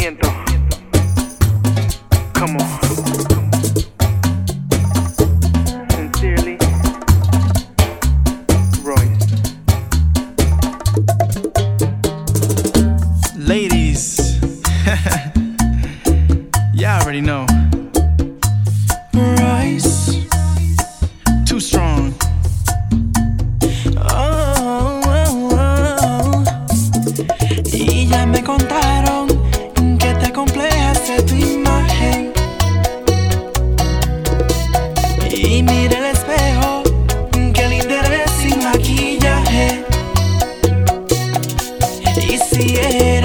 sentimiento. Come on. Sincerely, Royce. Ladies, y'all already know. Royce, too strong. Y ya me contaron que te complejas de tu imagen. Y mira el espejo, que linda eres sin maquillaje. Y si es